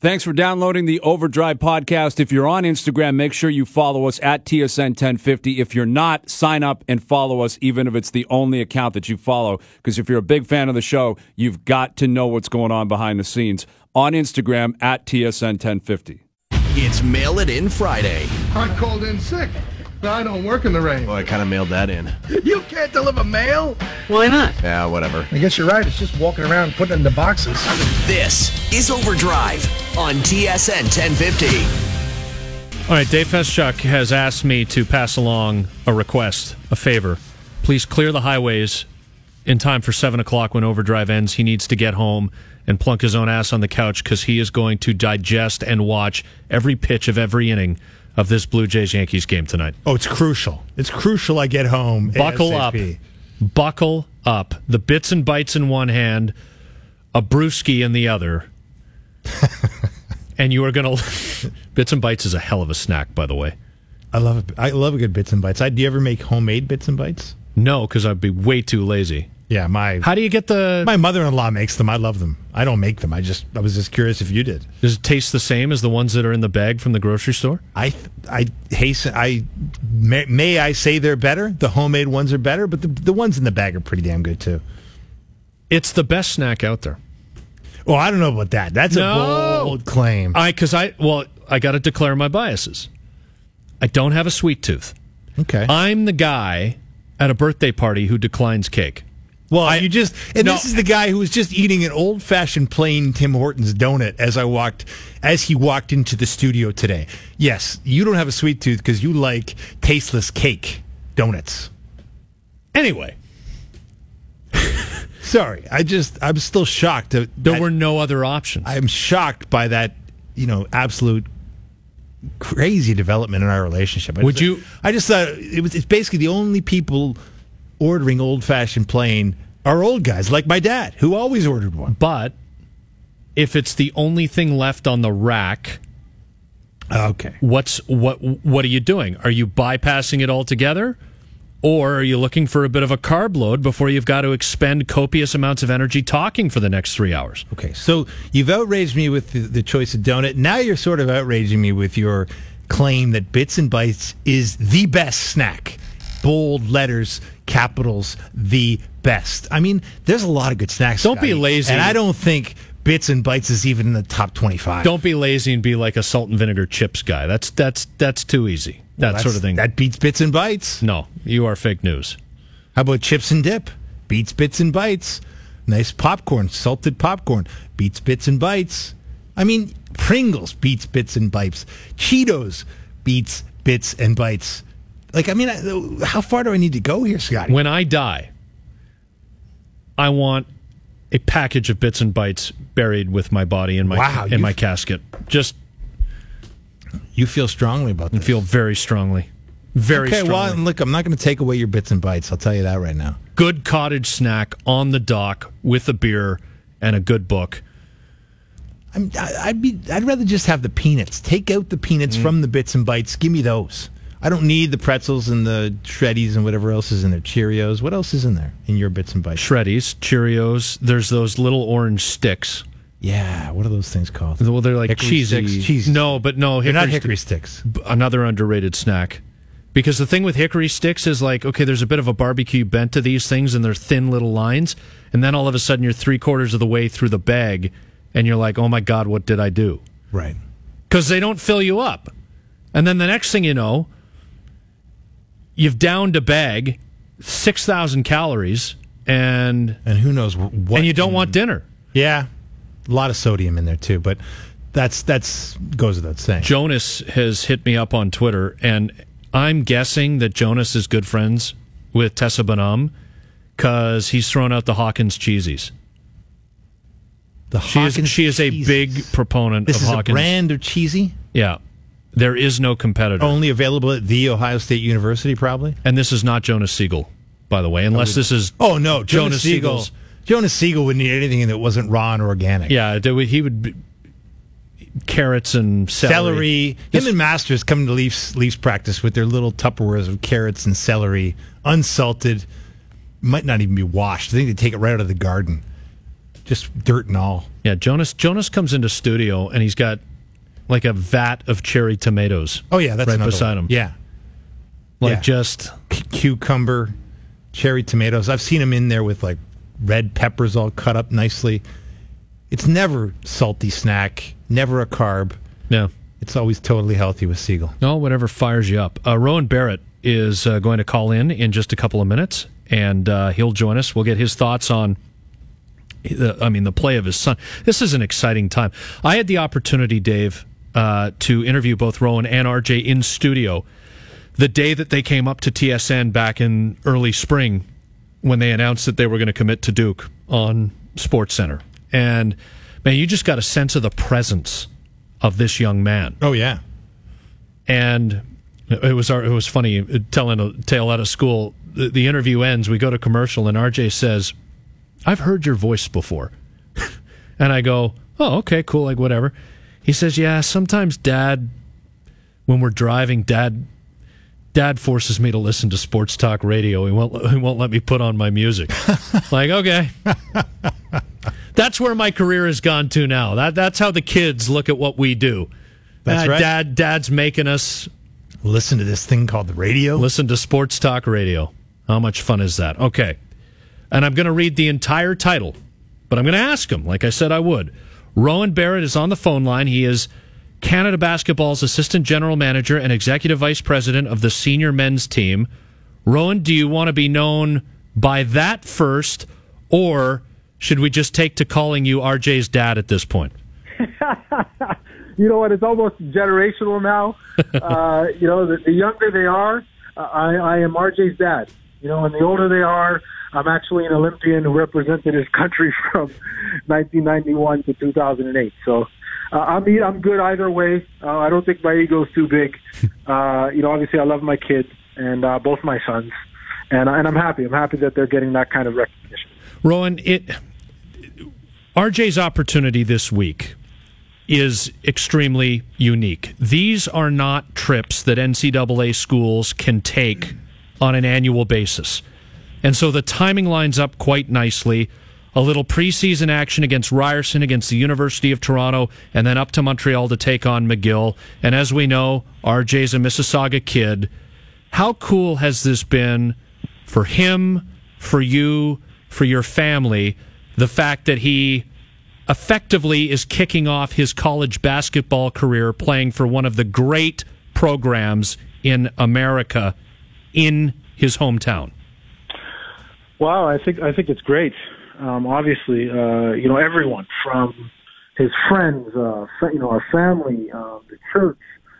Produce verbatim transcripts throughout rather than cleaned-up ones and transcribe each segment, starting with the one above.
Thanks for downloading the Overdrive podcast. If you're on Instagram, make sure you follow us at T S N ten fifty. If you're not, sign up and follow us, even if it's the only account that you follow. Because if you're a big fan of the show, you've got to know what's going on behind the scenes. On Instagram, at T S N ten fifty. It's Mail It In Friday. I called in sick. I don't work in the rain. Well, I kind of mailed that in. You can't deliver mail? Why not? Yeah, whatever. I guess you're right. It's just walking around and putting it in the boxes. This is Overdrive on T S N ten fifty. All right, Dave Feschuk has asked me to pass along a request, a favor. Please clear the highways in time for seven o'clock when Overdrive ends. He needs to get home and plunk his own ass on the couch because he is going to digest and watch every pitch of every inning of this Blue Jays-Yankees game tonight. Oh, it's crucial. It's crucial I get home. Buckle ASAP. up. Buckle up. The bits and bites in one hand, a brewski in the other. And you are going to... Bits and bites is a hell of a snack, by the way. I love it. I love a good bits and bites. I, do you ever make homemade bits and bites? No, because I'd be way too lazy. Yeah, my... How do you get the... My mother-in-law makes them. I love them. I don't make them. I just I was just curious if you did. Does it taste the same as the ones that are in the bag from the grocery store? I I hasten I may, may I say they're better. The homemade ones are better, but the the ones in the bag are pretty damn good too. It's the best snack out there. Well, I don't know about that. That's No. a bold claim. I because I well I got to declare my biases. I don't have a sweet tooth. Okay. I'm the guy at a birthday party who declines cake. Well, I- you just and no. this is the guy who was just eating an old-fashioned plain Tim Hortons donut as I walked as he walked into the studio today. Yes, you don't have a sweet tooth because you like tasteless cake donuts. Anyway, Sorry, I just I'm still shocked. That, there were no other options. I'm shocked by that, you know, absolute crazy development in our relationship. I Would just, you- I just thought it was. It's basically the only people ordering old-fashioned plain are old guys like my dad, who always ordered one. But if it's the only thing left on the rack, Okay. what's what what are you doing? Are you bypassing it altogether? Or are you looking for a bit of a carb load before you've got to expend copious amounts of energy talking for the next three hours? Okay, so you've outraged me with the, the choice of donut. Now you're sort of outraging me with your claim that Bits and Bites is the best snack. Bold letters, capitals, the best. I mean, there's a lot of good snacks. Don't be Scotty, lazy. And I don't think Bits and Bites is even in the top twenty-five. Don't be lazy and be like a salt and vinegar chips guy. That's that's that's too easy. That Well, sort of thing. That beats Bits and Bites. No, you are fake news. How about chips and dip? Beats Bits and Bites. Nice popcorn, salted popcorn. Beats Bits and Bites. I mean, Pringles beats Bits and Bites. Cheetos beats Bits and Bites. Like, I mean, I- how far do I need to go here, Scotty? When I die, I want a package of Bits and Bites buried with my body in my Wow, in you- my casket. Just You feel strongly about this. feel very strongly. Very okay, strongly. well, look, I'm not going to take away your Bits and Bites. I'll tell you that right now. Good cottage snack on the dock with a beer and a good book. I'm, I- I'd be. I'd rather just have the peanuts. Take out the peanuts from the Bits and Bites. Give me those. I don't need the pretzels and the Shreddies and whatever else is in there. Cheerios. What else is in there in your Bits and Bites? Shreddies, Cheerios. There's those little orange sticks. Yeah. What are those things called? Well, they're like Hickory cheesy. sticks? Cheese. No, but no, They're not sti- hickory sticks. b- Another underrated snack. Because the thing with hickory sticks is like, okay, there's a bit of a barbecue bent to these things, and they're thin little lines, and then all of a sudden you're three quarters of the way through the bag, and you're like, oh my God, what did I do? Right. Because they don't fill you up. And then the next thing you know, you've downed a bag, six thousand calories, and And who knows wh- what? and you don't want dinner. Yeah. A lot of sodium in there too, but that's that's goes without saying. Jonas has hit me up on Twitter, and I'm guessing that Jonas is good friends with Tessa Bonham because he's thrown out the Hawkins cheesies. The She is, Hawkins she is a cheese. big proponent This of is Hawkins. a brand of cheesy. Yeah. There is no competitor. Only available at the Ohio State University, probably. And this is not Jonas Siegel, by the way, unless this is Oh no, Jonas Jonas Siegel. Siegel's. Jonas Siegel wouldn't eat anything that wasn't raw and organic. Yeah, there would- he would be carrots and celery. Celery. Him and Masters come to Leafs Leafs practice with their little Tupperwares of carrots and celery, unsalted, might not even be washed. I think they take it right out of the garden. just dirt and all. Yeah, Jonas Jonas comes into studio, and he's got like a vat of cherry tomatoes. Oh, yeah, that's right another beside one. him. Yeah. Like Yeah. just... C- cucumber, cherry tomatoes. I've seen him in there with like red peppers all cut up nicely. It's never salty snack, never a carb. Yeah. It's always totally healthy with Siegel. No, whatever fires you up. Uh, Rowan Barrett is uh, going to call in in just a couple of minutes, and uh, he'll join us. We'll get his thoughts on, the, I mean, the play of his son. This is an exciting time. I had the opportunity, Dave, uh, to interview both Rowan and R J in studio the day that they came up to T S N back in early spring when they announced that they were going to commit to Duke on SportsCenter. And, man, you just got a sense of the presence of this young man. Oh, yeah. And it was it was funny telling a tale out of school. The, the interview ends, we go to commercial, and R J says, "I've heard your voice before." And I go, "Oh, okay, cool, like whatever." He says, "Yeah, sometimes Dad, when we're driving, Dad, Dad forces me to listen to sports talk radio. He won't he won't let me put on my music." Like, okay. That's where my career has gone to now. That that's how the kids look at what we do. That's uh, right. Dad, Dad's making us Listen to this thing called the radio. listen to sports talk radio. How much fun is that? Okay. And I'm going to read the entire title, but I'm going to ask him, like I said I would. Rowan Barrett is on the phone line. He is Canada Basketball's Assistant General Manager and Executive Vice President of the senior men's team. Rowan, do you want to be known by that first, or should we just take to calling you R J's dad at this point? You know what? It's almost generational now. uh, you know, the, the younger they are, uh, I, I am R J's dad. You know, and the older they are, I'm actually an Olympian who represented his country from nineteen ninety-one to two thousand eight. So uh, I'm I'm good either way. Uh, I don't think my ego's too big. Uh, you know, obviously I love my kids and uh, both my sons, and and I'm happy. I'm happy that they're getting that kind of recognition. Rowan, it R J's opportunity this week is extremely unique. These are not trips that N C double A schools can take on an annual basis. And so the timing lines up quite nicely. A little preseason action against Ryerson, against the University of Toronto, and then up to Montreal to take on McGill. And as we know, R J's a Mississauga kid. How cool has this been for him, for you, for your family, the fact that he effectively is kicking off his college basketball career playing for one of the great programs in America in his hometown? Wow, I think I think it's great. Um, obviously, uh, you know, everyone from his friends, uh, fr- you know, our family, uh, the church,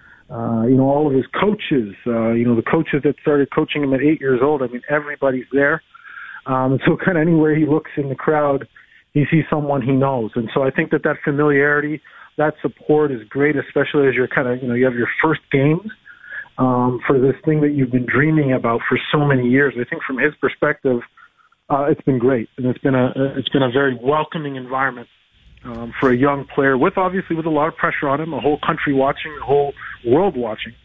uh, you know, all of his coaches, uh, you know, the coaches that started coaching him at eight years old. I mean, everybody's there. Um, and so kind of anywhere he looks in the crowd, he sees someone he knows. And so I think that that familiarity, that support is great, especially as you're kind of, you know, you have your first games um, for this thing that you've been dreaming about for so many years. I think from his perspective, Uh, it's been great, and it's been a it's been a very welcoming environment um, for a young player, with obviously with a lot of pressure on him, the whole country watching, the whole world watching,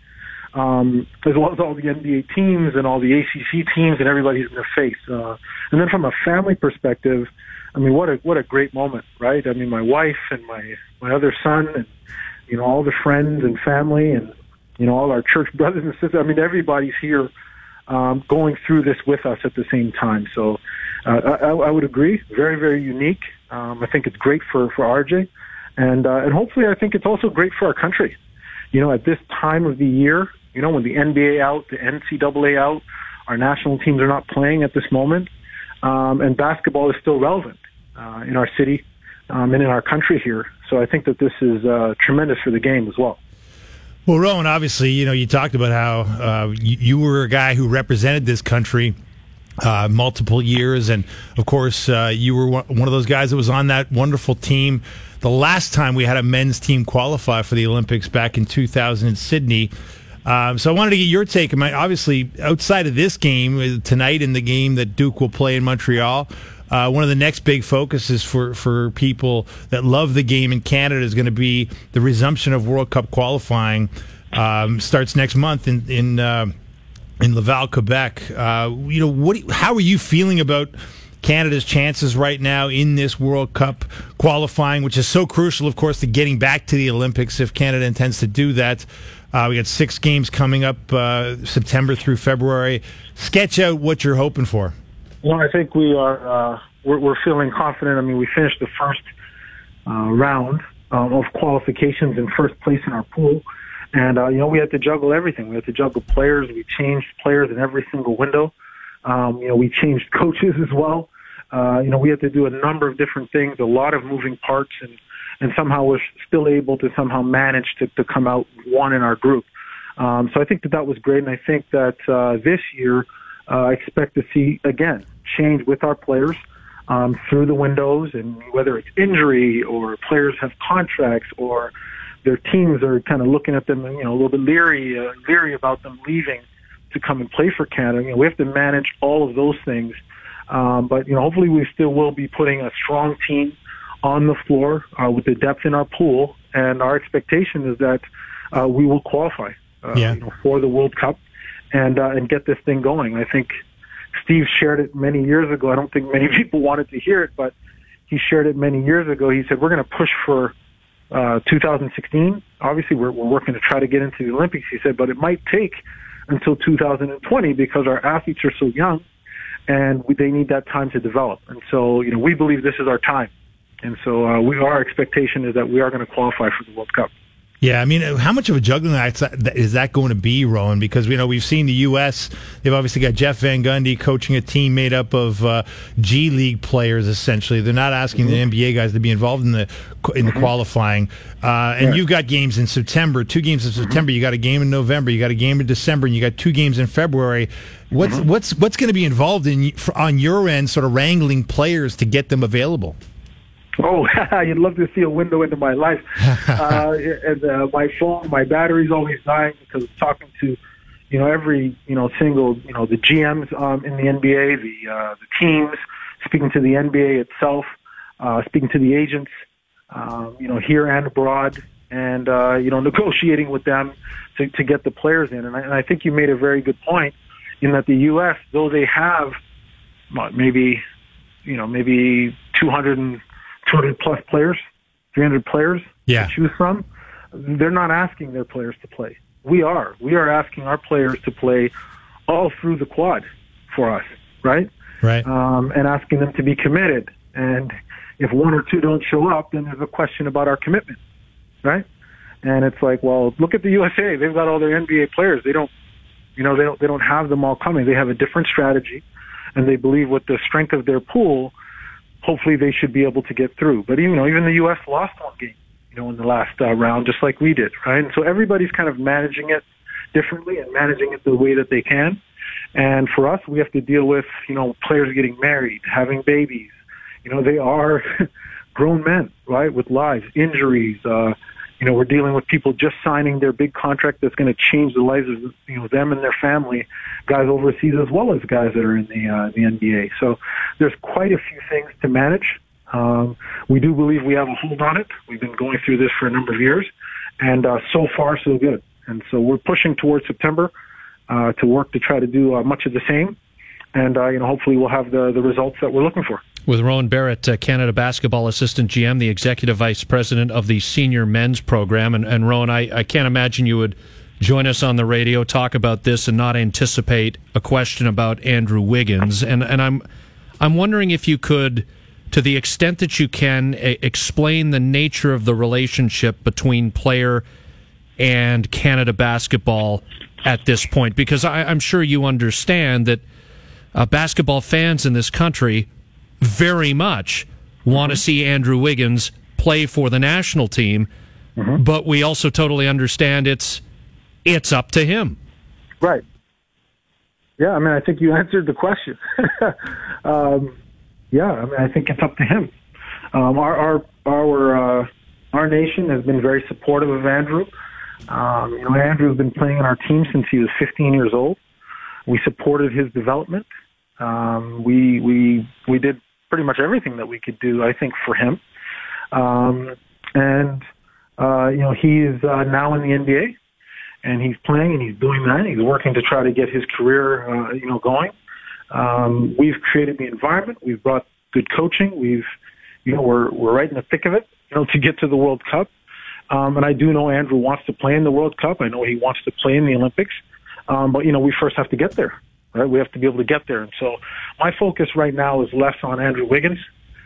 um, as well as all the N B A teams and all the A C C teams and everybody he's going to face. Uh, and then from a family perspective, I mean, what a what a great moment, right? I mean, my wife and my my other son, and you know, all the friends and family, and you know, all our church brothers and sisters. I mean, everybody's here. Um, going through this with us at the same time. So uh, I, I would agree, very, very unique. Um, I think it's great for, for R J. And, uh, and hopefully I think it's also great for our country. You know, at this time of the year, you know, when the N B A out, the N C double A out, our national teams are not playing at this moment, um, and basketball is still relevant uh, in our city um, and in our country here. So I think that this is uh, tremendous for the game as well. Well, Rowan, obviously, you know, you talked about how uh, you, you were a guy who represented this country uh, multiple years, and of course, uh, you were one of those guys that was on that wonderful team the last time we had a men's team qualify for the Olympics back in two thousand in Sydney. Um, so I wanted to get your take. I mean, obviously, outside of this game tonight and the game that Duke will play in Montreal, Uh, one of the next big focuses for, for people that love the game in Canada is going to be the resumption of World Cup qualifying. Um, starts next month in in, uh, in Laval, Quebec. Uh, you know, what? Do you, how are you feeling about Canada's chances right now in this World Cup qualifying, which is so crucial, of course, to getting back to the Olympics if Canada intends to do that. Uh, we got six games coming up uh, September through February. Sketch out what you're hoping for. Well, I think we are uh, we're, we're feeling confident. I mean, we finished the first uh, round um, of qualifications in first place in our pool. And, uh, you know, we had to juggle everything. We had to juggle players. We changed players in every single window. Um, you know, we changed coaches as well. Uh, you know, we had to do a number of different things, a lot of moving parts, and, and somehow we're still able to somehow manage to, to come out one in our group. Um, so I think that that was great. And I think that uh, this year uh, I expect to see, again, change with our players um, through the windows, and whether it's injury or players have contracts or their teams are kind of looking at them, you know, a little bit leery, uh, leery about them leaving to come and play for Canada. You know, we have to manage all of those things. Um, but, you know, hopefully we still will be putting a strong team on the floor uh, with the depth in our pool. And our expectation is that uh, we will qualify uh, yeah. you know, for the World Cup and uh, and get this thing going. I think Steve shared it many years ago. I don't think many people wanted to hear it, but he shared it many years ago. He said, we're going to push for Uh, two thousand sixteen. Obviously, we're, we're working to try to get into the Olympics, he said, but it might take until two thousand twenty because our athletes are so young and we, they need that time to develop. And so, you know, we believe this is our time. And so uh, we, our expectation is that we are going to qualify for the World Cup. Yeah, I mean, how much of a juggling act is that going to be, Rowan? Because, you know, we've seen the U S, they've obviously got Jeff Van Gundy coaching a team made up of uh, G League players, essentially. They're not asking mm-hmm. the N B A guys to be involved in the in the mm-hmm. qualifying. Uh, and yeah. you've got games in September, two games in September. Mm-hmm. You got a game in November. You got a game in December, and you got two games in February. What's mm-hmm. what's what's going to be involved in on your end, sort of wrangling players to get them available? Oh, you'd love to see a window into my life. uh, and uh, my phone, my battery's always dying because I'm talking to, you know, every, you know, single, you know, the G Ms um, in the N B A, the uh, the teams, speaking to the N B A itself, uh, speaking to the agents, um, you know, here and abroad, and, uh, you know, negotiating with them to, to get the players in. And I, and I think you made a very good point in that the U S, though they have what, maybe, you know, maybe two hundred and two hundred plus players, three hundred players yeah. to choose from, they're not asking their players to play. We are. We are asking our players to play all through the quad for us, right? Right. Um, and asking them to be committed. And if one or two don't show up, then there's a question about our commitment, right? And it's like, well, look at the U S A. They've got all their N B A players. They don't, you know, they don't, they don't have them all coming. They have a different strategy, and they believe with the strength of their pool, hopefully they should be able to get through. But, you know, even the U S lost one game, you know, in the last uh, round, just like we did, right? And so everybody's kind of managing it differently and managing it the way that they can. And for us, we have to deal with, you know, players getting married, having babies. You know, they are grown men, right, with lives, injuries. Uh, you know, we're dealing with people just signing their big contract that's going to change the lives of, you know, them and their family, guys overseas as well as guys that are in the, uh, the N B A. So there's quite a few things to manage. Um, we do believe we have a hold on it. We've been going through this for a number of years, and uh, so far so good. And so we're pushing towards September uh, to work to try to do uh, much of the same. And, uh, you know, hopefully we'll have the, the results that we're looking for. With Rowan Barrett, uh, Canada Basketball Assistant G M, the Executive Vice President of the Senior Men's Program. And, and Rowan, I, I can't imagine you would join us on the radio, talk about this, and not anticipate a question about Andrew Wiggins. And, and I'm, I'm wondering if you could, to the extent that you can, a- explain the nature of the relationship between player and Canada basketball at this point. Because I, I'm sure you understand that uh, basketball fans in this country very much want to see Andrew Wiggins play for the national team, mm-hmm. but we also totally understand it's it's up to him. Right. Yeah, I mean, I think you answered the question. um, yeah, I mean, I think it's up to him. Um, our our our uh, our nation has been very supportive of Andrew. Um, you know, Andrew's been playing on our team since he was fifteen years old. We supported his development. Um, we we we did pretty much everything that we could do, I think, for him. Um, and uh, you know, he is uh, now in the N B A, and he's playing and he's doing that. He's working to try to get his career, uh, you know, going. Um, we've created the environment. We've brought good coaching. We've, you know, we're we're right in the thick of it, you know, to get to the World Cup. Um, and I do know Andrew wants to play in the World Cup. I know he wants to play in the Olympics. Um, but, you know, we first have to get there, right? We have to be able to get there. And so my focus right now is less on Andrew Wiggins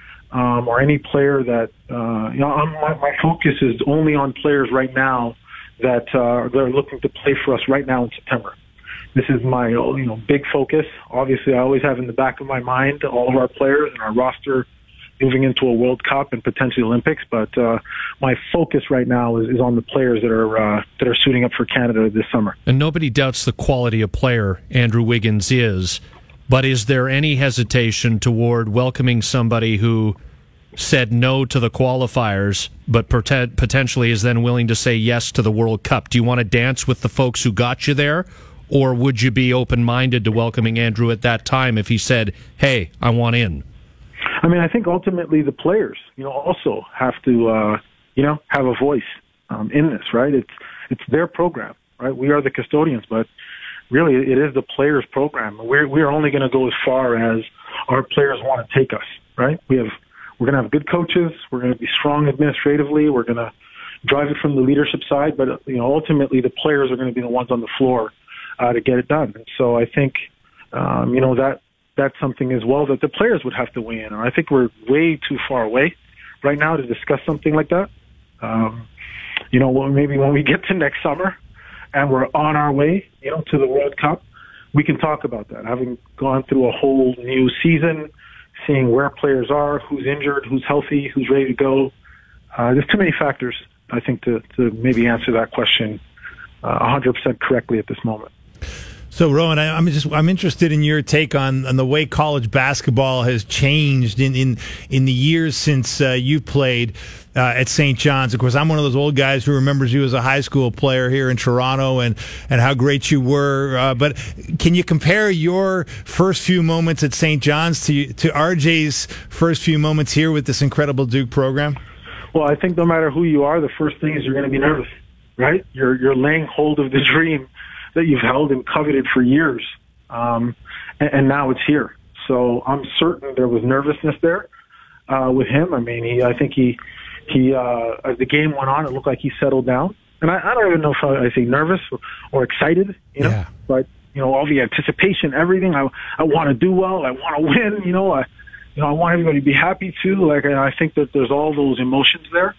um, or any player that, uh, you know, I'm, my, my focus is only on players right now that uh, they're looking to play for us right now in September. This is my, you know, big focus. Obviously, I always have in the back of my mind all of our players and our roster moving into a World Cup and potentially Olympics. But uh, my focus right now is, is on the players that are uh, that are suiting up for Canada this summer. And nobody doubts the quality of player Andrew Wiggins is. But is there any hesitation toward welcoming somebody who said no to the qualifiers, but pot- potentially is then willing to say yes to the World Cup? Do you want to dance with the folks who got you there? Or would you be open-minded to welcoming Andrew at that time if he said, hey, I want in? I mean, I think ultimately the players, you know, also have to, uh, you know, have a voice um, in this, right? It's it's their program, right? We are the custodians, but really it is the players' program. We're we're only going to go as far as our players want to take us, right? We have we're going to have good coaches. We're going to be strong administratively. We're going to drive it from the leadership side, but you know, ultimately the players are going to be the ones on the floor uh, to get it done. And so I think, um, you know, that. That's something as well that the players would have to weigh in on. I think we're way too far away right now to discuss something like that. Um, you know, well, maybe when we get to next summer and we're on our way, you know, to the World Cup, we can talk about that. Having gone through a whole new season, seeing where players are, who's injured, who's healthy, who's ready to go. Uh, there's too many factors, I think, to, to maybe answer that question uh, one hundred percent correctly at this moment. So, Rowan, I, I'm just I'm interested in your take on, on the way college basketball has changed in in, in the years since uh, you played uh, at Saint John's. Of course, I'm one of those old guys who remembers you as a high school player here in Toronto and, and how great you were. Uh, but can you compare your first few moments at Saint John's to to R J's first few moments here with this incredible Duke program? Well, I think no matter who you are, the first thing is you're going to be nervous, right? You're you're laying hold of the dream that you've held and coveted for years, um, and, and now it's here. So I'm certain there was nervousness there uh, with him. I mean, he, I think he, he uh, as the game went on, it looked like he settled down. And I, I don't even know if I, I say nervous or, or excited, you know. Yeah. But you know, all the anticipation, everything. I, I want to do well. I want to win. You know, I, you know, I want everybody to be happy too. Like, and I think that there's all those emotions there,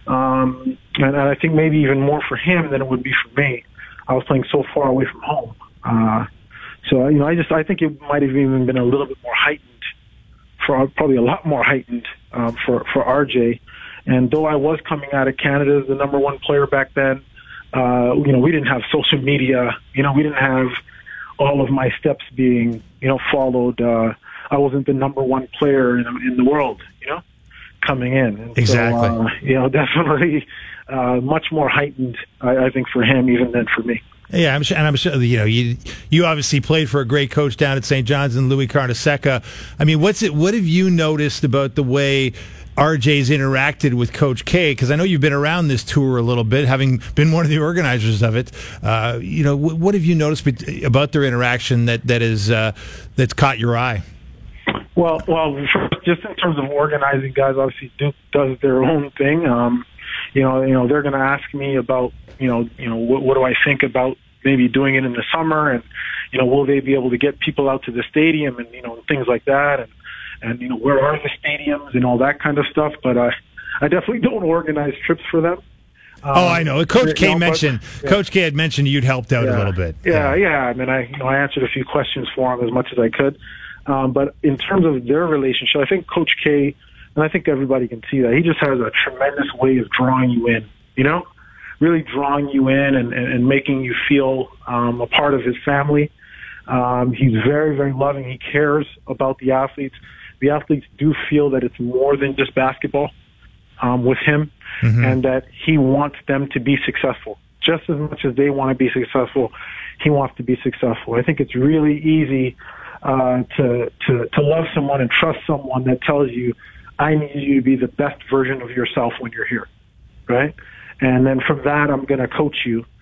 um, and, and I think maybe even more for him than it would be for me. I was playing so far away from home. Uh, so, you know, I just, I think it might have even been a little bit more heightened, for probably a lot more heightened um, for, for R J. And though I was coming out of Canada as the number one player back then, uh, you know, we didn't have social media. You know, we didn't have all of my steps being, you know, followed. Uh, I wasn't the number one player in, in the world, you know, coming in. And exactly. So, uh, you know, definitely uh, much more heightened, I, I think, for him even than for me. Yeah, I'm sure, and I'm sure you know you. You obviously played for a great coach down at Saint John's and Louis Carnesecca. I mean, what's it? What have you noticed about the way R J's interacted with Coach K? Because I know you've been around this tour a little bit, having been one of the organizers of it. Uh, you know, what, what have you noticed about their interaction that that is uh, that's caught your eye? Well, well, just in terms of organizing, guys, obviously Duke does their own thing. Um, you know, you know, they're going to ask me about, you know, you know, what, what do I think about maybe doing it in the summer, and you know, will they be able to get people out to the stadium and you know things like that, and and you know, where are the stadiums and all that kind of stuff. But I, I definitely don't organize trips for them. Um, oh, I know. Coach K you know, mentioned. but, yeah. Coach K had mentioned you'd helped out yeah. a little bit. Yeah, yeah. yeah. I mean, I you know, I answered a few questions for him as much as I could. Um, but in terms of their relationship, I think Coach K, and I think everybody can see that, he just has a tremendous way of drawing you in, you know, really drawing you in and, and, and making you feel um, a part of his family. Um, he's very, very loving. He cares about the athletes. The athletes do feel that it's more than just basketball um, with him, mm-hmm. and that he wants them to be successful. Just as much as they want to be successful, he wants to be successful. I think it's really easy Uh, to, to, to love someone and trust someone that tells you, I need you to be the best version of yourself when you're here, right? And then from that, I'm going to coach you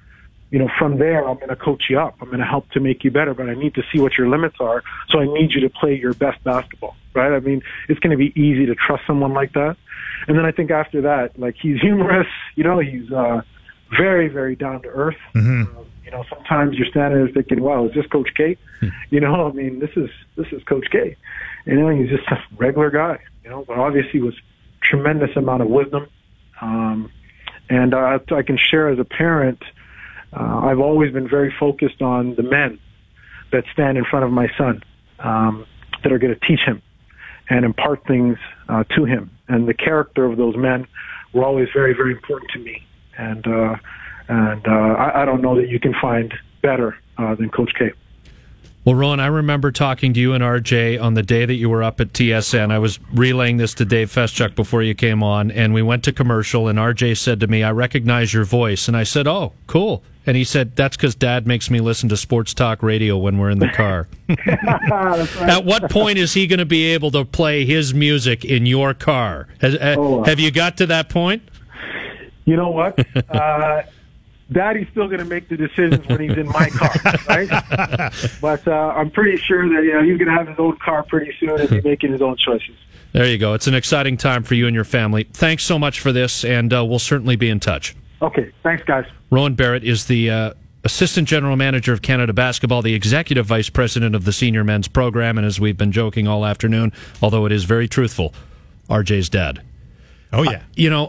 you know, from there, I'm going to coach you up. I'm going to help to make you better, but I need to see what your limits are. So I need you to play your best basketball, right? I mean, it's going to be easy to trust someone like that. And then I think after that, like, he's humorous, you know, he's uh, very, very down to earth. Mm-hmm. Uh, you know, sometimes you're standing there thinking, wow, is this Coach K? Hmm. You know, I mean, this is, this is Coach K. You know, he's just a regular guy, you know, but obviously was tremendous amount of wisdom. Um, and uh, I can share as a parent, uh, I've always been very focused on the men that stand in front of my son, um, that are going to teach him and impart things uh, to him. And the character of those men were always very, very important to me. And uh, and uh, I, I don't know that you can find better uh, than Coach K. Well, Rowan, I remember talking to you and R J on the day that you were up at T S N. I was relaying this to Dave Feschuk before you came on, and we went to commercial, and R J said to me, I recognize your voice. And I said, oh, cool. And he said, that's because Dad makes me listen to sports talk radio when we're in the car. Right. At what point is he going to be able to play his music in your car? Has, oh, uh, have you got to that point? You know what? Uh, Daddy's still going to make the decisions when he's in my car, right? But uh, I'm pretty sure that, you know, he's going to have his own car pretty soon and be making his own choices. There you go. It's an exciting time for you and your family. Thanks so much for this, and uh, we'll certainly be in touch. Okay. Thanks, guys. Rowan Barrett is the uh, Assistant General Manager of Canada Basketball, the Executive Vice President of the Senior Men's Program, and as we've been joking all afternoon, although it is very truthful, R J's dad. Oh, yeah. Uh, you know,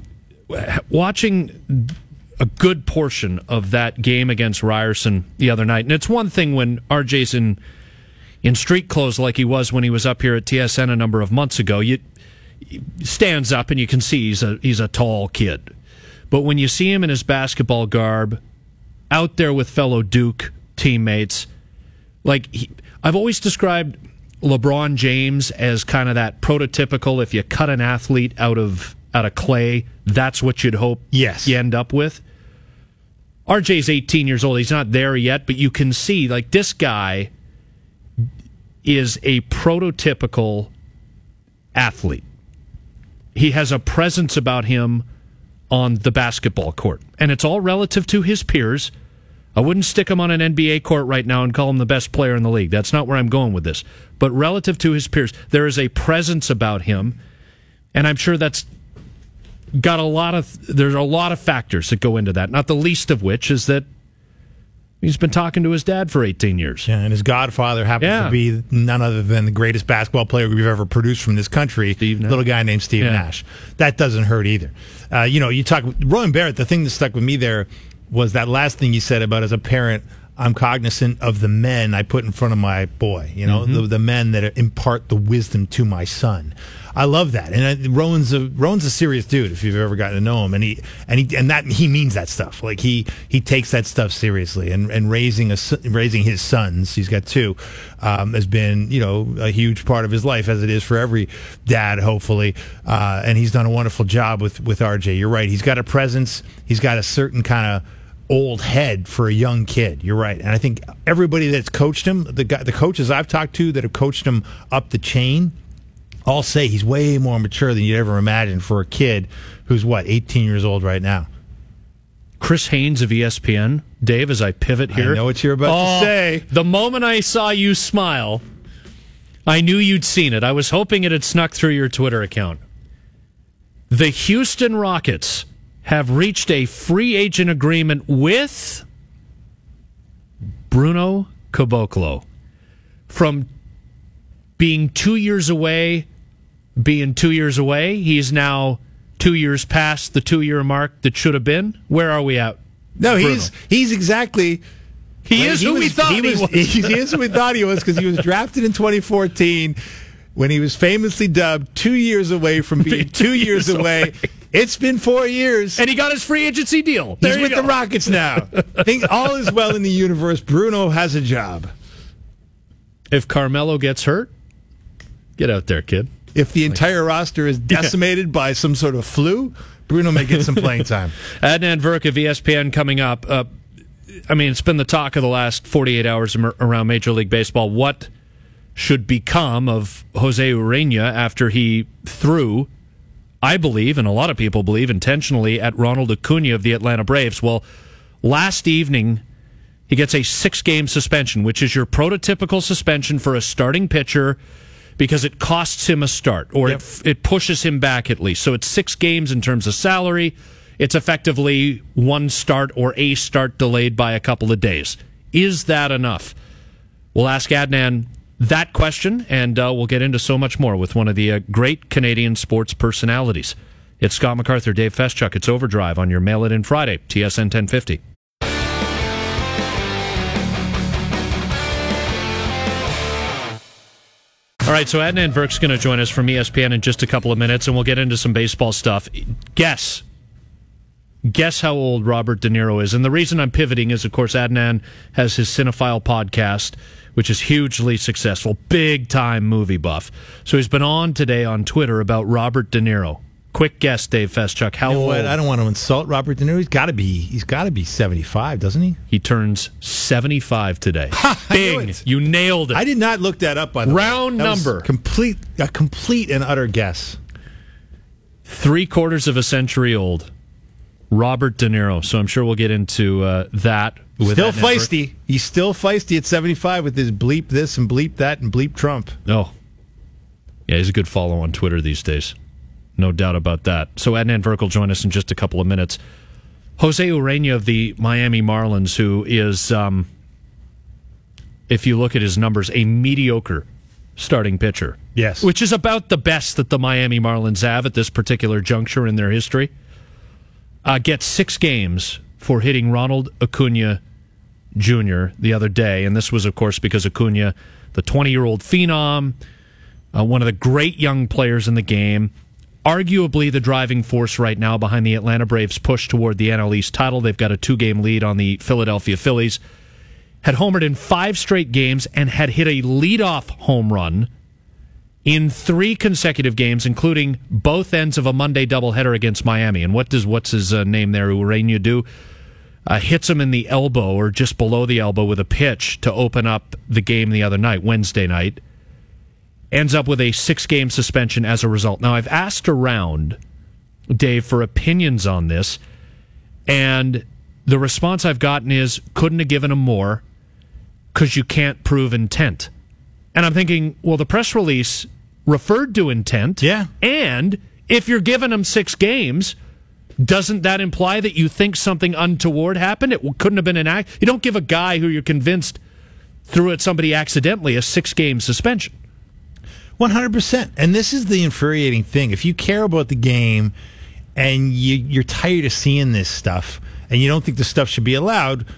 watching a good portion of that game against Ryerson the other night. And it's one thing when R J's in in street clothes like he was when he was up here at T S N a number of months ago. You he stands up and you can see he's a he's a tall kid. But when you see him in his basketball garb, out there with fellow Duke teammates, like he, I've always described LeBron James as kind of that prototypical, if you cut an athlete out of out of clay, that's what you'd hope yes. you end up with. R J's eighteen years old. He's not there yet, but you can see, like, this guy is a prototypical athlete. He has a presence about him on the basketball court, and it's all relative to his peers. I wouldn't stick him on an N B A court right now and call him the best player in the league. That's not where I'm going with this. But relative to his peers, there is a presence about him, and I'm sure that's got a lot of, there's a lot of factors that go into that, not the least of which is that he's been talking to his dad for eighteen years. Yeah, and his godfather happens yeah. to be none other than the greatest basketball player we've ever produced from this country, Steve Nash. Little guy named Steve yeah. Nash. That doesn't hurt either. Uh, you know, you talk, Rowan Barrett, the thing that stuck with me there was that last thing you said about, as a parent, I'm cognizant of the men I put in front of my boy, you know, mm-hmm. the, the men that impart the wisdom to my son. I love that, and I, Rowan's a Rowan's a serious dude if you've ever gotten to know him, and he and he and that he means that stuff. Like he he takes that stuff seriously, and and raising a raising his sons, he's got two, um, has been, you know, a huge part of his life, as it is for every dad, hopefully. Uh, and he's done a wonderful job with with R J. You're right. He's got a presence. He's got a certain kind of old head for a young kid. You're right. And I think everybody that's coached him, the guy, the coaches I've talked to that have coached him up the chain, all say he's way more mature than you'd ever imagine for a kid who's, what, eighteen years old right now. Chris Haynes of E S P N. Dave, as I pivot here. I know what you're about oh, to say. The moment I saw you smile, I knew you'd seen it. I was hoping it had snuck through your Twitter account. The Houston Rockets have reached a free agent agreement with Bruno Caboclo. From being two years away, being two years away, he's now two years past the two-year mark that should have been. Where are we at? No, Bruno? he's he's exactly... He is he who was, we thought he, he was. was. He is who we thought he was, because he was drafted in twenty fourteen when he was famously dubbed two years away from being two, two years, years away. away. It's been four years. And he got his free agency deal. There He's with go. the Rockets now. Think all is well in the universe. Bruno has a job. If Carmelo gets hurt, get out there, kid. If the entire roster is decimated yeah. by some sort of flu, Bruno may get some playing time. Adnan Virk of E S P N coming up. Uh, I mean, it's been the talk of the last forty-eight hours around Major League Baseball. What should become of Jose Urena after he threw, I believe, and a lot of people believe, intentionally at Ronald Acuna of the Atlanta Braves? Well, Last evening, he gets a six-game suspension, which is your prototypical suspension for a starting pitcher because it costs him a start, or yep. it, it pushes him back at least. So it's six games in terms of salary. It's effectively one start or a start delayed by a couple of days. Is that enough? We'll ask Adnan that question, and uh, we'll get into so much more with one of the uh, great Canadian sports personalities. It's Scott MacArthur, Dave Feschuk. It's Overdrive on your Mail It In Friday, T S N ten fifty. All right, so Adnan Virk's going to join us from E S P N in just a couple of minutes, and we'll get into some baseball stuff. Guess. Guess how old Robert De Niro is. And the reason I'm pivoting is, of course, Adnan has his Cinephile podcast, which is hugely successful, big-time movie buff. So he's been on today on Twitter about Robert De Niro. Quick guess, Dave Feschuk. How you know old? What? I don't want to insult Robert De Niro. He's got to be. He's got to be seventy-five, doesn't he? He turns seventy-five today. Bing! You nailed it. I did not look that up. By the Round way, Round number. Complete. A complete and utter guess. Three quarters of a century old. Robert De Niro. So I'm sure we'll get into uh, that. With still that feisty. network. He's still feisty at seventy-five with his bleep this and bleep that and bleep Trump. Oh. Yeah, he's a good follow on Twitter these days. No doubt about that. So Adnan Virk will join us in just a couple of minutes. Jose Urena of the Miami Marlins, who is, um, if you look at his numbers, a mediocre starting pitcher. Yes. Which is about the best that the Miami Marlins have at this particular juncture in their history. Uh, gets six games for hitting Ronald Acuna Junior the other day. And this was, of course, because Acuna, the twenty-year-old phenom, uh, one of the great young players in the game, arguably the driving force right now behind the Atlanta Braves' push toward the N L East title. They've got a two-game lead on the Philadelphia Phillies. Had homered in five straight games and had hit a leadoff home run in three consecutive games, including both ends of a Monday doubleheader against Miami. And what does what's his uh, name there, Urena, do? Uh, hits him in the elbow or just below the elbow with a pitch to open up the game the other night, Wednesday night. Ends up with a six-game suspension as a result. Now, I've asked around, Dave, for opinions on this, and the response I've gotten is, couldn't have given him more because you can't prove intent. And I'm thinking, well, the press release referred to intent. Yeah. And if you're giving him six games, doesn't that imply that you think something untoward happened? It couldn't have been an act. You don't give a guy who you're convinced threw at somebody accidentally a six-game suspension. one hundred percent. And this is the infuriating thing. If you care about the game and you, you're tired of seeing this stuff and you don't think the stuff should be allowed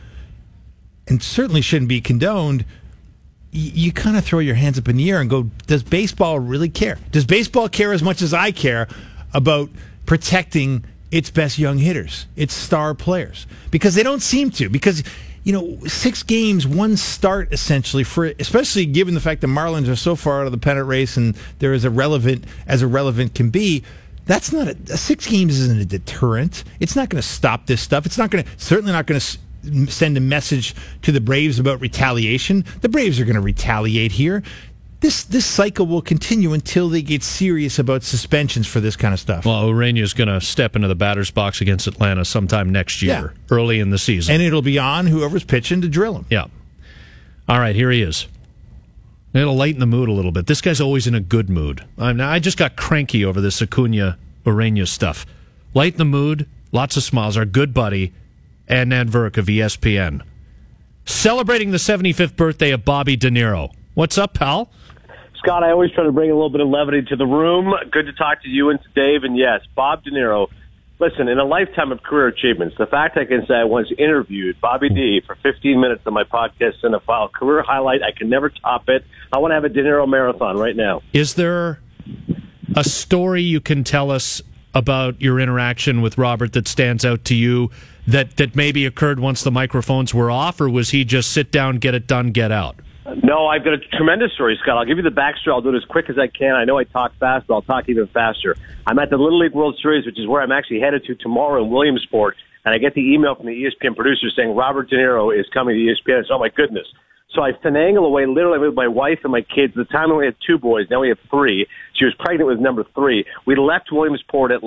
and certainly shouldn't be condoned, you, you kind of throw your hands up in the air and go, does baseball really care? Does baseball care as much as I care about protecting its best young hitters, its star players? Because they don't seem to. Because, you know, six games, one start essentially, for especially given the fact the Marlins are so far out of the pennant race and they're as irrelevant as irrelevant can be. That's not a, a six games isn't a deterrent. It's not going to stop this stuff. It's not going to certainly not going to send a message to the Braves about retaliation. The Braves are going to retaliate here. This this cycle will continue until they get serious about suspensions for this kind of stuff. Well, Urena is going to step into the batter's box against Atlanta sometime next year, yeah. early in the season. And it'll be on whoever's pitching to drill him. Yeah. All right, here he is. It'll lighten the mood a little bit. This guy's always in a good mood. I, mean, I just got cranky over this Acuna Urena stuff. Lighten the mood, lots of smiles. Our good buddy, Adnan Virk of E S P N. Celebrating the seventy-fifth birthday of Bobby De Niro. What's up, pal? Scott, I always try to bring a little bit of levity to the room. Good to talk to you and to Dave. And yes, Bob De Niro. Listen, in a lifetime of career achievements, the fact I can say I once interviewed Bobby D for fifteen minutes on my podcast Cinephile, career highlight, I can never top it. I want to have a De Niro marathon right now. Is there a story you can tell us about your interaction with Robert that stands out to you that, that maybe occurred once the microphones were off, or was he just sit down, get it done, get out? No, I've got a tremendous story, Scott. I'll give you the backstory. I'll do it as quick as I can. I know I talk fast, but I'll talk even faster. I'm at the Little League World Series, which is where I'm actually headed to tomorrow in Williamsport, and I get the email from the E S P N producer saying Robert De Niro is coming to E S P N. I said, oh, my goodness. So I finagle away literally with my wife and my kids. At the time we had two boys. Now we have three. She was pregnant with number three. We left Williamsport at like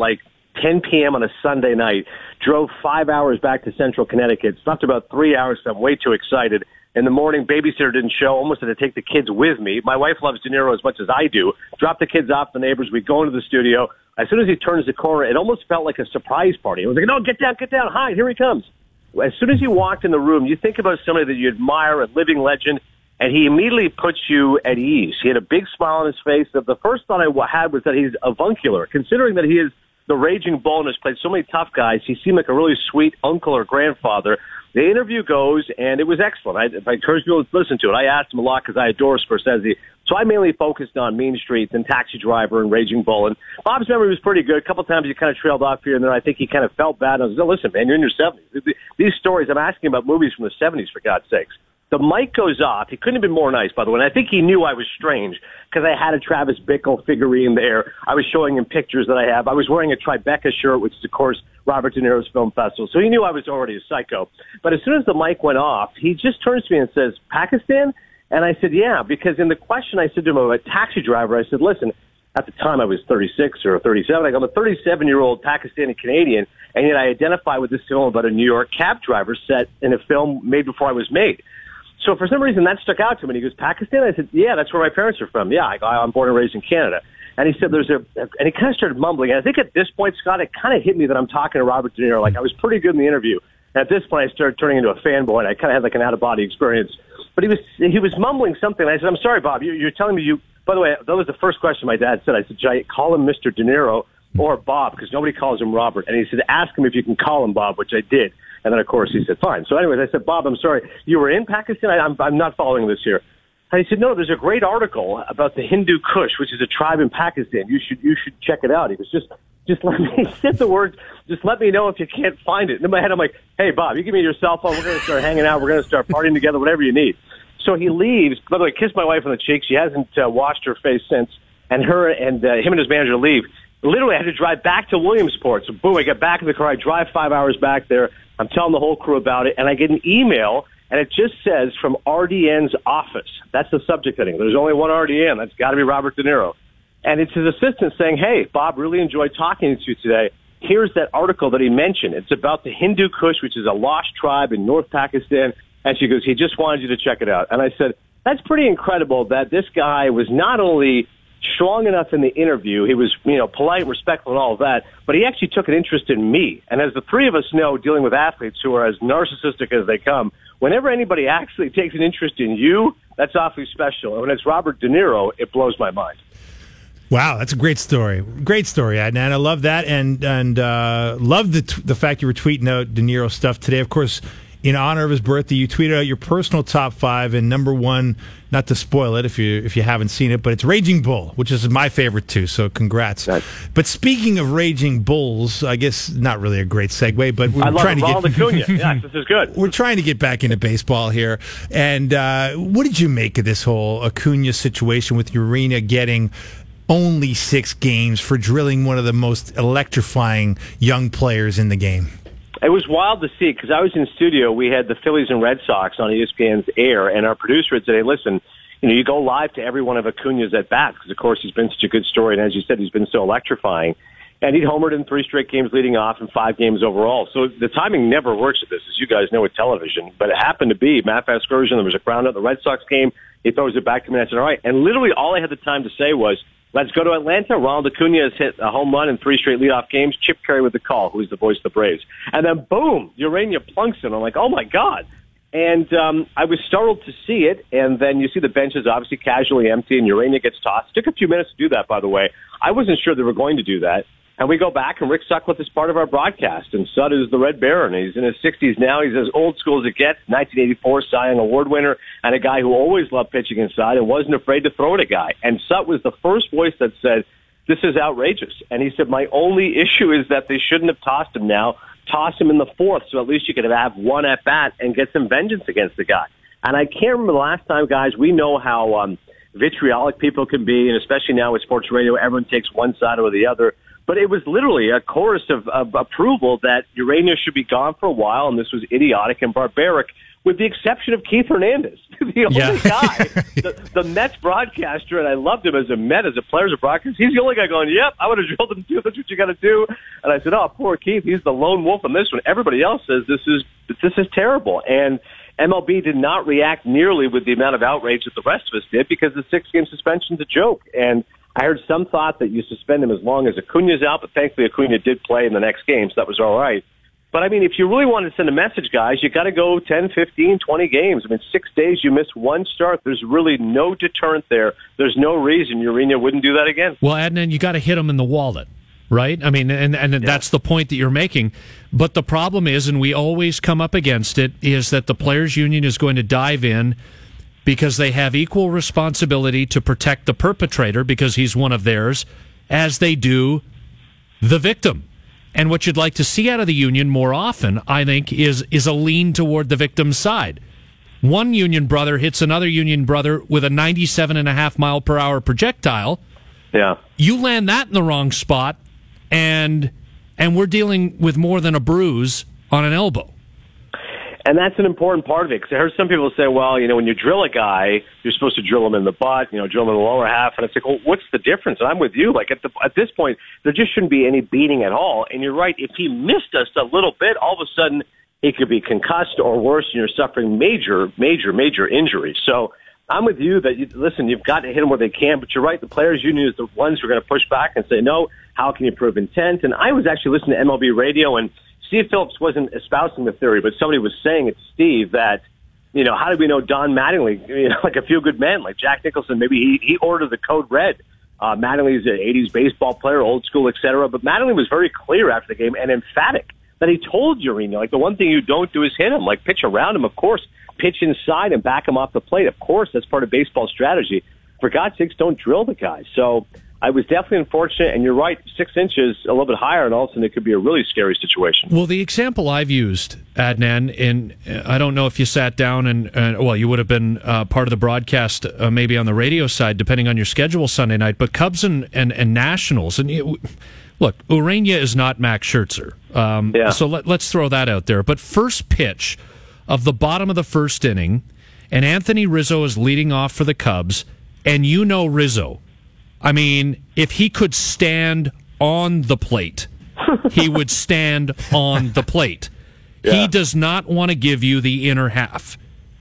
ten p.m. on a Sunday night, drove five hours back to Central Connecticut, slept about three hours, so I'm way too excited. In the morning, babysitter didn't show, almost had to take the kids with me. My wife loves De Niro as much as I do. Drop the kids off the neighbors. We go into the studio. As soon as he turns the corner, it almost felt like a surprise party. I was like, no, get down, get down. Hi, here he comes. As soon as he walked in the room, you think about somebody that you admire, a living legend, and he immediately puts you at ease. He had a big smile on his face. The first thought I had was that he's avuncular. Considering that he is the Raging Bull and has played so many tough guys, he seemed like a really sweet uncle or grandfather. The interview goes, and it was excellent. I, I encourage people to listen to it. I asked him a lot because I adore Scorsese. So I mainly focused on Mean Streets and Taxi Driver and Raging Bull. And Bob's memory was pretty good. A couple of times he kind of trailed off here and there. I think he kind of felt bad. I was like, no, listen, man, you're in your seventies. These stories, I'm asking about movies from the seventies, for God's sakes. The mic goes off. He couldn't have been more nice, by the way. And I think he knew I was strange because I had a Travis Bickle figurine there. I was showing him pictures that I have. I was wearing a Tribeca shirt, which is, of course, Robert De Niro's film festival. So he knew I was already a psycho. But as soon as the mic went off, he just turns to me and says, Pakistan? And I said, yeah, because in the question I said to him about Taxi Driver, I said, listen, at the time I was thirty-six or thirty-seven. I go, I'm a thirty-seven-year-old Pakistani Canadian, and yet I identify with this film about a New York cab driver set in a film made before I was made. So for some reason that stuck out to him, and he goes, Pakistan? I said, yeah, that's where my parents are from. Yeah, I go, I'm born and raised in Canada. And he said, there's a, and he kind of started mumbling. And I think at this point, Scott, it kind of hit me that I'm talking to Robert De Niro. Like, I was pretty good in the interview. And at this point, I started turning into a fanboy, and I kind of had like an out-of-body experience. But he was he was mumbling something. I said, I'm sorry, Bob, you, you're telling me you, by the way, that was the first question my dad said. I said, should I call him Mister De Niro or Bob? Because nobody calls him Robert. And he said, ask him if you can call him Bob, which I did. And then, of course, he said, fine. So anyways, I said, Bob, I'm sorry. You were in Pakistan? I, I'm, I'm not following this here. And he said, no, there's a great article about the Hindu Kush, which is a tribe in Pakistan. You should you should check it out. He goes, just just let me, he said the words, just let me know if you can't find it. And in my head, I'm like, hey, Bob, you give me your cell phone. We're going to start hanging out. We're going to start partying together, whatever you need. So he leaves. By the way, kissed my wife on the cheek. She hasn't uh, washed her face since. And her and uh, him and his manager leave. Literally, I had to drive back to Williamsport. So, boom, I get back in the car. I drive five hours back there. I'm telling the whole crew about it, and I get an email, and it just says from R D N's office. That's the subject heading. There's only one R D N. That's got to be Robert De Niro. And it's his assistant saying, hey, Bob, really enjoyed talking to you today. Here's that article that he mentioned. It's about the Hindu Kush, which is a lost tribe in North Pakistan. And she goes, he just wanted you to check it out. And I said, that's pretty incredible that this guy was not only strong enough in the interview, he was, you know, polite, respectful, and all of that, but he actually took an interest in me. And as the three of us know, dealing with athletes who are as narcissistic as they come, whenever anybody actually takes an interest in you, that's awfully special. And when it's Robert De Niro, it blows my mind. Wow, that's a great story. Great story, Adnan. I love that, and and uh, love the t- the fact you were tweeting out De Niro stuff today. Of course, in honor of his birthday, you tweeted out your personal top five, and number one, not to spoil it if you if you haven't seen it, but it's Raging Bull, which is my favorite too, so congrats. Right. But speaking of Raging Bulls, I guess not really a great segue, but we're I love trying to Ronald get Acuna. Yes, this is good. We're trying to get back into baseball here. And uh, what did you make of this whole Acuna situation with Urena getting only six games for drilling one of the most electrifying young players in the game? It was wild to see because I was in studio. We had the Phillies and Red Sox on E S P N's air, and our producer had said, hey, listen, you know, you go live to every one of Acuna's at-bats because, of course, he's been such a good story, and as you said, he's been so electrifying. And he'd homered in three straight games leading off and five games overall. So the timing never works at this, as you guys know with television. But it happened to be Matt Vasgersian. There was a ground out the Red Sox game. He throws it back to me, and I said, all right. And literally all I had the time to say was, let's go to Atlanta. Ronald Acuna has hit a home run in three straight leadoff games. Chip Carey with the call, who's the voice of the Braves. And then, boom, Urena plunks in. I'm like, oh, my God. And um, I was startled to see it. And then you see the benches obviously casually empty, and Urena gets tossed. It took a few minutes to do that, by the way. I wasn't sure they were going to do that. And we go back, and Rick Sutcliffe is part of our broadcast. And Sut is the Red Baron. He's in his sixties now. He's as old school as it gets, nineteen eighty-four Cy Young Award winner, and a guy who always loved pitching inside and wasn't afraid to throw at a guy. And Sut was the first voice that said, this is outrageous. And he said, my only issue is that they shouldn't have tossed him now. Toss him in the fourth, so at least you could have one at bat and get some vengeance against the guy. And I can't remember the last time, guys, we know how um, vitriolic people can be, and especially now with sports radio, everyone takes one side or the other. But it was literally a chorus of, of approval that Urena should be gone for a while, and this was idiotic and barbaric with the exception of Keith Hernandez, the only Yeah. guy, the, the Mets broadcaster, and I loved him as a Met, as a player, as a broadcaster. He's the only guy going, yep, I would have drilled him too. That's what you got to do. And I said, oh, poor Keith. He's the lone wolf on this one. Everybody else says this is this is terrible. And M L B did not react nearly with the amount of outrage that the rest of us did because the six-game suspension's a joke. And I heard some thought that you suspend him as long as Acuna's out, but thankfully Acuna did play in the next game, so that was all right. But, I mean, if you really want to send a message, guys, you got to go ten, fifteen, twenty games. I mean, six days, you miss one start. There's really no deterrent there. There's no reason Urena wouldn't do that again. Well, Adnan, you got to hit him in the wallet, right? I mean, and, and yeah. that's the point that you're making. But the problem is, and we always come up against it, is that the players' union is going to dive in because they have equal responsibility to protect the perpetrator because he's one of theirs, as they do the victim. And what you'd like to see out of the union more often, I think, is is a lean toward the victim's side. One union brother hits another union brother with a ninety-seven and a half mile per hour projectile. Yeah. You land that in the wrong spot, and and we're dealing with more than a bruise on an elbow. And that's an important part of it, because I heard some people say, well, you know, when you drill a guy, you're supposed to drill him in the butt, you know, drill him in the lower half. And it's like, well, what's the difference? And I'm with you. Like, at the at this point, there just shouldn't be any beating at all. And you're right. If he missed us a little bit, all of a sudden, he could be concussed or worse, and you're suffering major, major, major injuries. So I'm with you that, you, listen, you've got to hit them where they can. But you're right. The players' union is the ones who are going to push back and say, no, how can you prove intent? And I was actually listening to M L B radio, and Steve Phillips wasn't espousing the theory, but somebody was saying it to Steve that, you know, how did we know Don Mattingly, you know, like a few good men, like Jack Nicholson, maybe he, he ordered the code red. Uh, Mattingly's an eighties baseball player, old school, et cetera. But Mattingly was very clear after the game and emphatic that he told Urena, like, the one thing you don't do is hit him. Like, pitch around him, of course. Pitch inside and back him off the plate. Of course, that's part of baseball strategy. For God's sakes, don't drill the guy. So I was definitely unfortunate, and you're right, six inches, a little bit higher, and all of a sudden it could be a really scary situation. Well, the example I've used, Adnan, in I don't know if you sat down and, uh, well, you would have been uh, part of the broadcast, uh, maybe on the radio side, depending on your schedule Sunday night, but Cubs and, and, and Nationals, and it, look, Urena is not Max Scherzer, um, yeah. so let, let's throw that out there. But first pitch of the bottom of the first inning, and Anthony Rizzo is leading off for the Cubs, and you know Rizzo. I mean, if he could stand on the plate, he would stand on the plate. Yeah. He does not want to give you the inner half.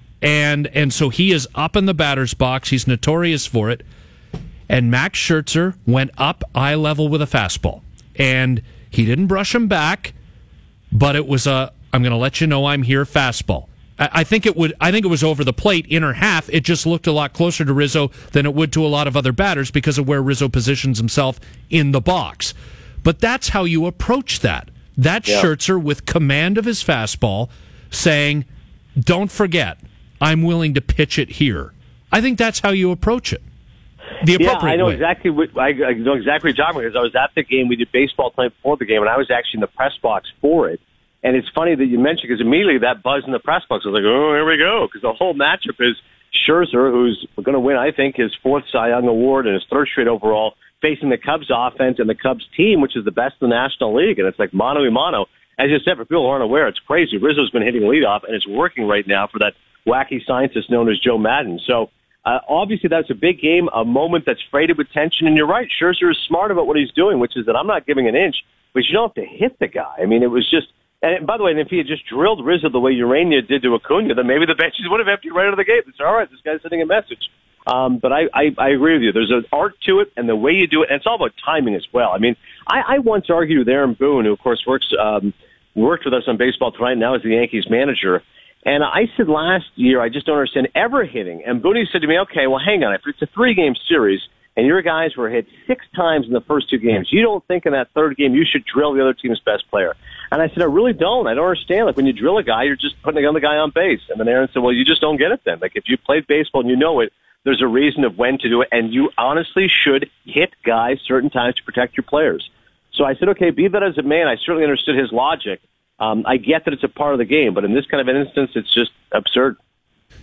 And and so he is up in the batter's box. He's notorious for it. And Max Scherzer went up eye level with a fastball. And he didn't brush him back, but it was a, I'm going to let you know I'm here fastball. I think it would. I think it was over the plate, inner half. It just looked a lot closer to Rizzo than it would to a lot of other batters because of where Rizzo positions himself in the box. But that's how you approach that. That's yeah. Scherzer with command of his fastball, saying, "Don't forget, I'm willing to pitch it here." I think that's how you approach it. The appropriate yeah, I know way. exactly. What, I, I know exactly what you're talking about because I was at the game. We did baseball tonight before the game, and I was actually in the press box for it. And it's funny that you mentioned because immediately that buzz in the press box I was like, oh, here we go. Because the whole matchup is Scherzer, who's going to win, I think, his fourth Cy Young Award and his third straight overall, facing the Cubs offense and the Cubs team, which is the best in the National League. And it's like mano a mano. As you said, for people who aren't aware, it's crazy. Rizzo's been hitting leadoff, and it's working right now for that wacky scientist known as Joe Madden. So uh, obviously that's a big game, a moment that's freighted with tension. And you're right, Scherzer is smart about what he's doing, which is that I'm not giving an inch, but you don't have to hit the guy. I mean, it was just... And by the way, if he had just drilled Rizzo the way Urena did to Acuna, then maybe the benches would have emptied right out of the gate. They said, all right, this guy's sending a message. Um, but I, I, I agree with you. There's an art to it, and the way you do it, and it's all about timing as well. I mean, I, I once argued with Aaron Boone, who, of course, works um, worked with us on Baseball Tonight, now is the Yankees manager. And I said last year, I just don't understand ever hitting. And Boone said to me, okay, well, hang on. If it's a three-game series, and your guys were hit six times in the first two games, you don't think in that third game you should drill the other team's best player. And I said, I really don't. I don't understand. Like, when you drill a guy, you're just putting the other guy on base. And then Aaron said, well, you just don't get it then. Like, if you played baseball and you know it, there's a reason of when to do it. And you honestly should hit guys certain times to protect your players. So I said, okay, be that as it may, and I certainly understood his logic. Um, I get that it's a part of the game, but in this kind of an instance, it's just absurd.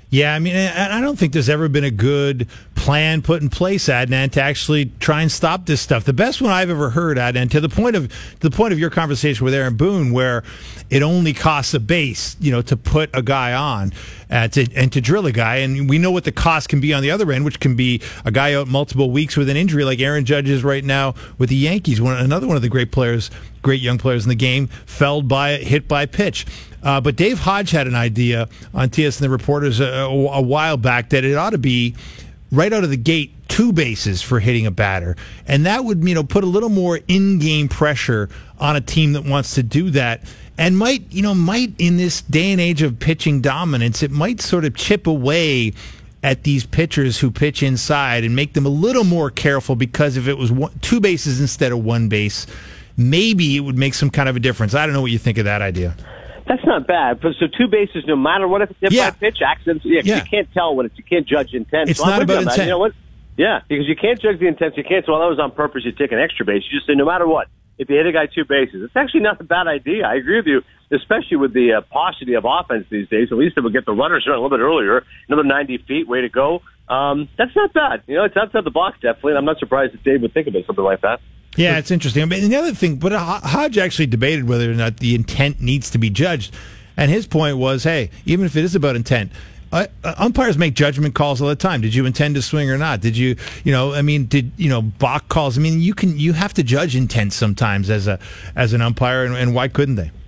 Yeah, I mean, I don't think there's ever been a good plan put in place, Adnan, to actually try and stop this stuff. The best one I've ever heard, Adnan, to the point of to the point of your conversation with Aaron Boone, where it only costs a base, you know, to put a guy on uh, to, and to drill a guy, and we know what the cost can be on the other end, which can be a guy out multiple weeks with an injury, like Aaron Judge is right now with the Yankees. One another one of the great players, great young players in the game, felled by hit by pitch. Uh, but Dave Hodge had an idea on T S N the Reporters a, a, a while back that it ought to be right out of the gate two bases for hitting a batter, and that would, you know, put a little more in-game pressure on a team that wants to do that, and might, you know, might in this day and age of pitching dominance, it might sort of chip away at these pitchers who pitch inside and make them a little more careful, because if it was one, two bases instead of one base, maybe it would make some kind of a difference. I don't know what you think of that idea. That's not bad. But so two bases, no matter what, if it's hit Yeah. by pitch, accidents, yeah, 'cause Yeah. you can't tell when it's, you can't judge intent. It's So I'm not with you about on that. intent. You know what? Yeah, because you can't judge the intent. So you can't say, well, that was on purpose. You take an extra base. You just say, no matter what, if you hit a guy two bases, it's actually not a bad idea. I agree with you, especially with the uh, paucity of offense these days. At least it would get the runners running a little bit earlier. Another ninety feet, way to go. Um, that's not bad. You know, it's outside the box, definitely, and I'm not surprised that Dave would think about something like that. Yeah, it's interesting. I mean, and the other thing, but Hodge actually debated whether or not the intent needs to be judged. And his point was, hey, even if it is about intent, uh, uh, umpires make judgment calls all the time. Did you intend to swing or not? Did you, you know, I mean, did, you know, balk calls? I mean, you can, you have to judge intent sometimes as a, as an umpire, and, and why couldn't they?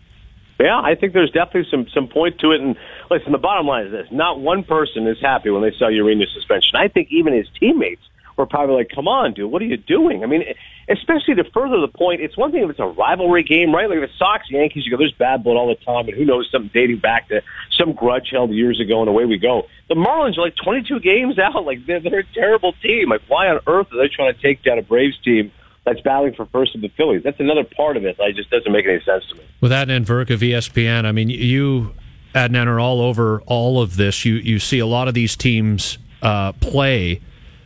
Yeah, I think there's definitely some, some point to it. And listen, the bottom line is this. Not one person is happy when they saw Urinas suspension. I think even his teammates were probably like, come on, dude, what are you doing? I mean, especially to further the point, it's one thing if it's a rivalry game, right? Like the Sox, Yankees, you go, there's bad blood all the time, and who knows, something dating back to some grudge held years ago, and away we go. The Marlins are like twenty-two games out. Like, they're, they're a terrible team. Like, why on earth are they trying to take down a Braves team that's battling for first of the Phillies? That's another part of it that just doesn't make any sense to me. With Adnan Virk of E S P N, I mean, you, Adnan, are all over all of this. You, you see a lot of these teams uh, play.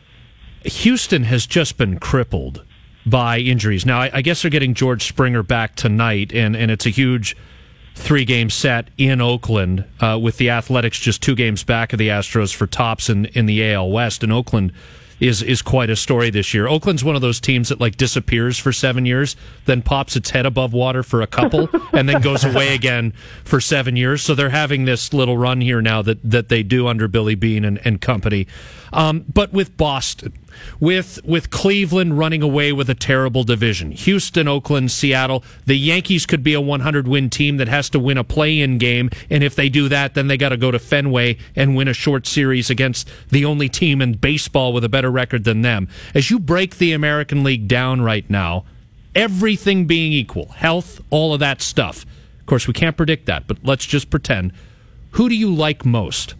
Houston has just been crippled by injuries. Now, I, I guess they're getting George Springer back tonight, and, and it's a huge three-game set in Oakland, uh, with the Athletics just two games back of the Astros for tops in, in the A L West, and Oakland is is quite a story this year. Oakland's one of those teams that like disappears for seven years, then pops its head above water for a couple, and then goes away again for seven years. So they're having this little run here now that, that they do under Billy Beane and, and company. Um, but with Boston, with with Cleveland running away with a terrible division, Houston, Oakland, Seattle, the Yankees could be a one hundred win team that has to win a play-in game, and if they do that, then they got to go to Fenway and win a short series against the only team in baseball with a better record than them. As you break the American League down right now, everything being equal, health, all of that stuff. Of course, we can't predict that, but let's just pretend. Who do you like most?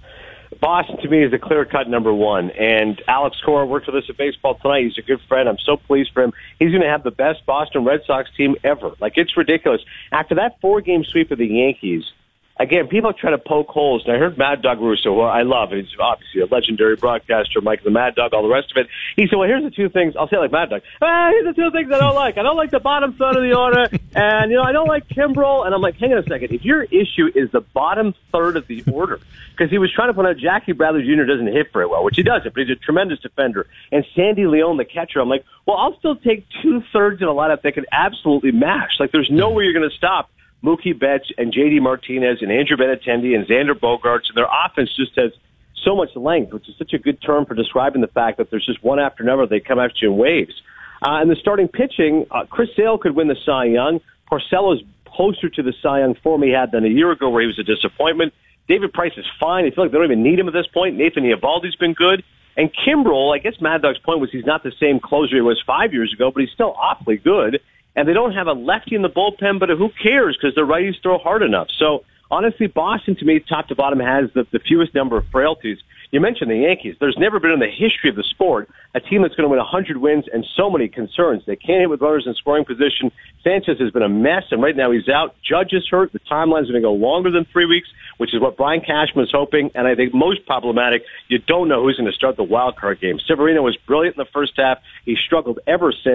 Boston, to me, is a clear-cut number one. And Alex Cora worked with us at Baseball Tonight. He's a good friend. I'm so pleased for him. He's going to have the best Boston Red Sox team ever. Like, it's ridiculous. After that four-game sweep of the Yankees, again, people are trying to poke holes. And I heard Mad Dog Russo, who I love. He's obviously a legendary broadcaster, Mike the Mad Dog, all the rest of it. He said, well, here's the two things. I'll say it like Mad Dog. Ah, here's the two things I don't like. I don't like the bottom third of the order, and, you know, I don't like Kimbrel. And I'm like, hang on a second. If your issue is the bottom third of the order, because he was trying to point out Jackie Bradley Junior doesn't hit very well, which he doesn't, but he's a tremendous defender. And Sandy Leon, the catcher, I'm like, well, I'll still take two-thirds in a lineup that could absolutely mash. Like, there's no way you're going to stop Mookie Betts and J D Martinez and Andrew Benintendi and Xander Bogaerts, and their offense just has so much length, which is such a good term for describing the fact that there's just one after another. They come after you in waves. Uh, and the starting pitching, uh, Chris Sale could win the Cy Young. Porcello's closer to the Cy Young form he had than a year ago, where he was a disappointment. David Price is fine. I feel like they don't even need him at this point. Nathan Eovaldi's been good. And Kimbrel, I guess Mad Dog's point was he's not the same closer he was five years ago, but he's still awfully good. And they don't have a lefty in the bullpen, but who cares, because the righties throw hard enough. So, honestly, Boston, to me, top to bottom, has the, the fewest number of frailties. You mentioned the Yankees. There's never been in the history of the sport a team that's going to win one hundred wins and so many concerns. They can't hit with runners in scoring position. Sanchez has been a mess, and right now he's out. Judge is hurt. The timeline's going to go longer than three weeks, which is what Brian Cashman is hoping. And I think most problematic, you don't know who's going to start the wild card game. Severino was brilliant in the first half. He struggled ever since.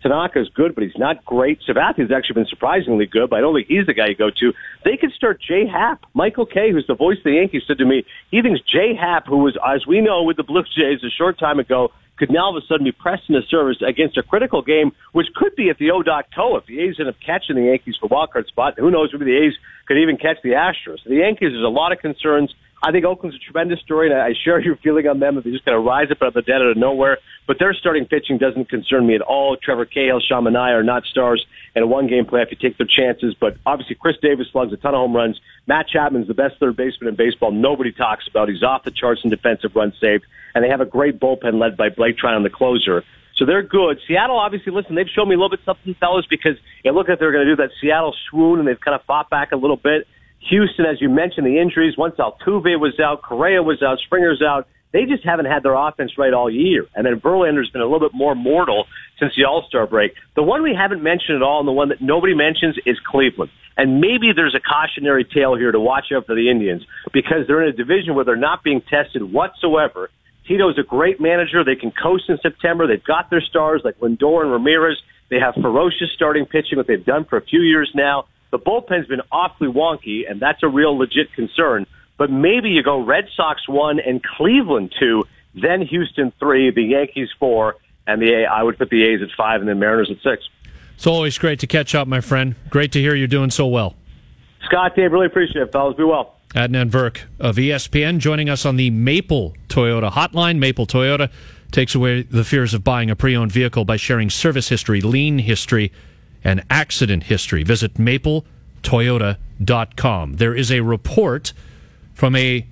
Tanaka's good, but he's not great. Sabathia's actually been surprisingly good, but I don't think he's the guy you go to. They could start Jay Happ. Michael Kay, who's the voice of the Yankees, said to me he thinks Jay Happ, who was, as we know, with the Blue Jays a short time ago, could now all of a sudden be pressed into service against a critical game, which could be at the O-Dot-Co. If the A's end up catching the Yankees for wildcard spot, who knows, maybe the A's could even catch the Astros. The Yankees, there's a lot of concerns. I think Oakland's a tremendous story, and I share your feeling on them. If they're just going to rise up out of the dead out of nowhere. But their starting pitching doesn't concern me at all. Trevor Cahill, Sean Manaea are not stars in a one-game playoff. You take their chances. But obviously, Chris Davis slugs a ton of home runs. Matt Chapman's the best third baseman in baseball. Nobody talks about. He's off the charts in defensive runs saved. And they have a great bullpen led by Blake Tryon, the closer. So they're good. Seattle, obviously, listen, they've shown me a little bit something, fellas, because you look at they're going to do that Seattle swoon, and they've kind of fought back a little bit. Houston, as you mentioned, the injuries. Once Altuve was out, Correa was out, Springer's out. They just haven't had their offense right all year. And then Verlander's been a little bit more mortal since the All-Star break. The one we haven't mentioned at all, and the one that nobody mentions, is Cleveland. And maybe there's a cautionary tale here to watch out for the Indians because they're in a division where they're not being tested whatsoever. Tito's a great manager. They can coast in September. They've got their stars like Lindor and Ramirez. They have ferocious starting pitching, what they've done for a few years now. The bullpen's been awfully wonky, and that's a real legit concern. But maybe you go Red Sox one and Cleveland two, then Houston three, the Yankees four, and the A. I would put the A's at five and the Mariners at six. It's always great to catch up, my friend. Great to hear you're doing so well. Scott, Dave, really appreciate it, fellas. Be well. Adnan Virk of E S P N joining us on the Maple Toyota hotline. Maple Toyota takes away the fears of buying a pre-owned vehicle by sharing service history, lien history, and accident history. Visit maple toyota dot com. There is a report from a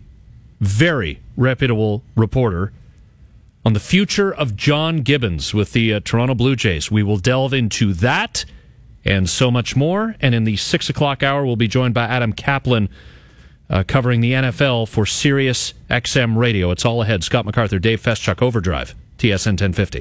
very reputable reporter on the future of John Gibbons with the uh, Toronto Blue Jays. We will delve into that and so much more. And in the six o'clock hour, we'll be joined by Adam Kaplan uh, covering the N F L for Sirius X M Radio. It's all ahead. Scott MacArthur, Dave Feschuk, Overdrive, T S N ten fifty.